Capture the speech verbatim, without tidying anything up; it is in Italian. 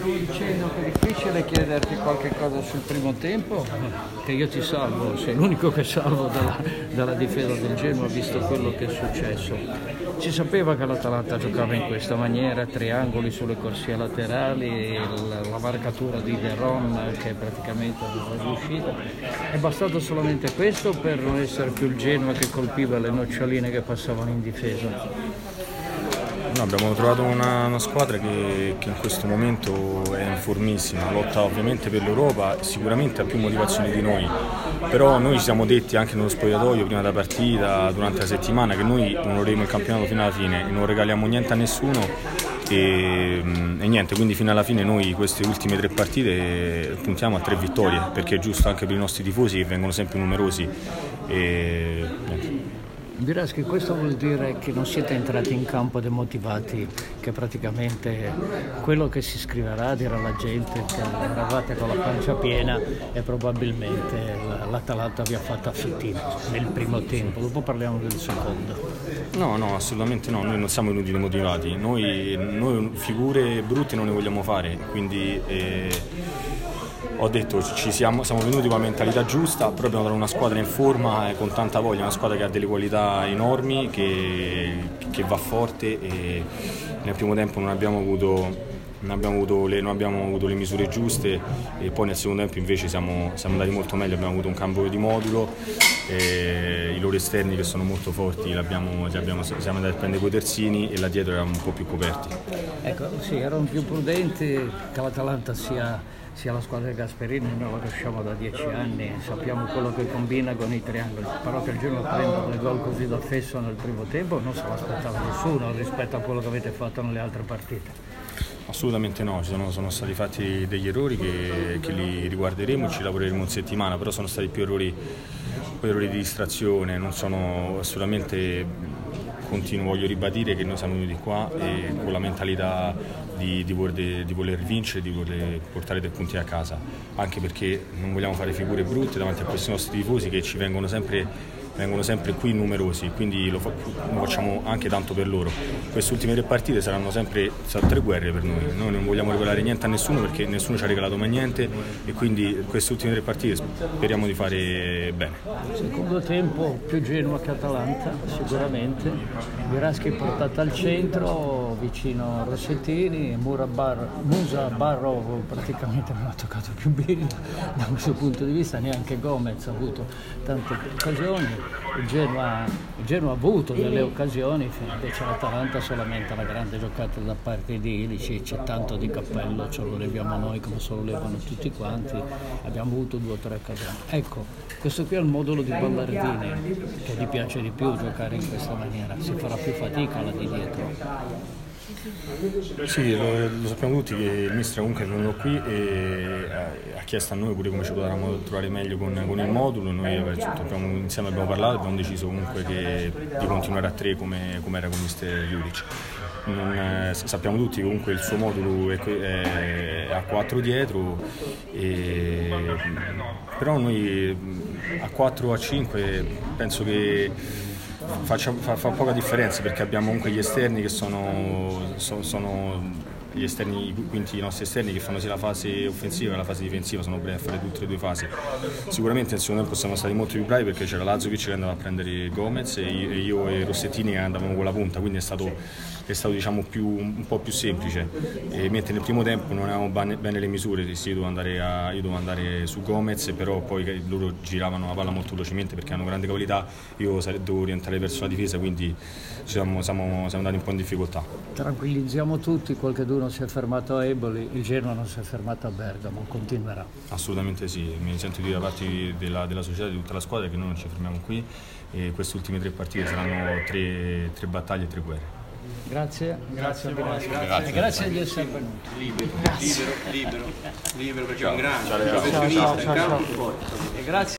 Dicendo che è difficile chiederti qualche cosa sul primo tempo, che io ti salvo, sei l'unico che salvo dalla, dalla difesa del Genoa visto quello che è successo. Si sapeva che l'Atalanta giocava in questa maniera, triangoli sulle corsie laterali, la, la marcatura di Veron che praticamente non è riuscita. È bastato solamente questo per non essere più il Genoa che colpiva le noccioline che passavano in difesa? No, abbiamo trovato una, una squadra che, che in questo momento è in formissima, lotta ovviamente per l'Europa, sicuramente ha più motivazioni di noi, però noi ci siamo detti anche nello spogliatoio prima della partita, durante la settimana, che noi onoreremo il campionato fino alla fine e non regaliamo niente a nessuno e, e niente, quindi fino alla fine noi queste ultime tre partite puntiamo a tre vittorie, perché è giusto anche per i nostri tifosi che vengono sempre numerosi e niente. Biraschi, questo vuol dire che non siete entrati in campo demotivati, che praticamente quello che si scriverà dirà la gente che eravate con la pancia piena e probabilmente l'Atalanta vi ha fatto affettino nel primo tempo, dopo parliamo del secondo. No, no, assolutamente no, noi non siamo venuti demotivati, noi, noi figure brutte non ne vogliamo fare, quindi... Eh... Ho detto ci siamo, siamo venuti con la mentalità giusta, però abbiamo dato una squadra in forma e con tanta voglia, una squadra che ha delle qualità enormi, che, che va forte e nel primo tempo non abbiamo avuto, non abbiamo avuto, le, non abbiamo avuto le misure giuste e poi nel secondo tempo invece siamo, siamo andati molto meglio, abbiamo avuto un cambio di modulo, e i loro esterni che sono molto forti li abbiamo, li abbiamo, siamo andati a prendere quei terzini e là dietro eravamo un po' più coperti. Ecco, sì, erano più prudenti, che l'Atalanta sia... sia la squadra di Gasperini, noi la conosciamo da dieci anni, sappiamo quello che combina con i triangoli, però che il Genoa prenda due gol così da fesso nel primo tempo non se l'aspettava nessuno rispetto a quello che avete fatto nelle altre partite. Assolutamente no, ci sono, sono stati fatti degli errori che, che li riguarderemo e ci lavoreremo in settimana, però sono stati più errori, più errori di distrazione, non sono assolutamente... Continuo, voglio ribadire che noi siamo venuti qua e con la mentalità di, di, voler, di voler vincere, di voler portare dei punti a casa, anche perché non vogliamo fare figure brutte davanti a questi nostri tifosi che ci vengono sempre, vengono sempre qui numerosi, quindi lo, fa, lo facciamo anche tanto per loro. Queste ultime tre partite saranno sempre saranno tre guerre per noi, noi non vogliamo regalare niente a nessuno perché nessuno ci ha regalato mai niente e quindi queste ultime tre partite speriamo di fare bene. Secondo tempo più Genoa che Atalanta sicuramente. Biraschi portata al centro vicino a Rossettini, Murabar, Musa Barro praticamente non ha toccato più bene da questo punto di vista, neanche Gomez ha avuto tante occasioni, il Genoa, il Genoa ha avuto delle occasioni, invece l'Atalanta solamente la grande giocata da parte di Ilici, c'è tanto di cappello, ce lo leviamo noi come se lo levano tutti quanti, abbiamo avuto due o tre occasioni. Ecco, questo qui è il modulo di Ballardini che gli piace di più giocare in questa maniera, si farà più fatica là di dietro. Sì, lo, lo sappiamo tutti che il mister comunque è venuto qui e ha, ha chiesto a noi pure come ci potevamo trovare meglio con, con il modulo, noi abbiamo, insieme abbiamo parlato e abbiamo deciso comunque che, di continuare a tre come, come era con il mister Juric. Non, eh, sappiamo tutti che comunque il suo modulo è, è, è a quattro dietro, e, però noi a quattro o a cinque penso che Faccia, fa, fa poca differenza perché abbiamo comunque gli esterni che sono, so, sono gli esterni, quindi i nostri esterni che fanno sia la fase offensiva che la fase difensiva, sono bravi a fare tutte e due fasi. Sicuramente nel secondo tempo siamo stati molto più bravi perché c'era Lazovic che andava a prendere Gomez e io e Rossettini che andavamo con la punta, quindi è stato, è stato diciamo più, un po' più semplice, e mentre nel primo tempo non avevamo bene le misure, io dovevo andare, a, io dovevo andare su Gomez, però poi loro giravano la palla molto velocemente perché hanno grande qualità, io dovevo rientrare verso la difesa, quindi siamo, siamo, siamo andati un po' in difficoltà. Tranquillizziamo tutti, qualcuno si è fermato a Eboli, il Genoa non si è fermato a Bergamo, continuerà. Assolutamente sì, mi sento di dire da parte della, della società, di tutta la squadra, che noi non ci fermiamo qui e queste ultime tre partite saranno tre, tre battaglie e tre guerre. Grazie, grazie, grazie, grazie, grazie, grazie di essere venuti. Libero, libero, libero, libero perché è un grande Ciao, ciao, ciao, ciao. E grazie.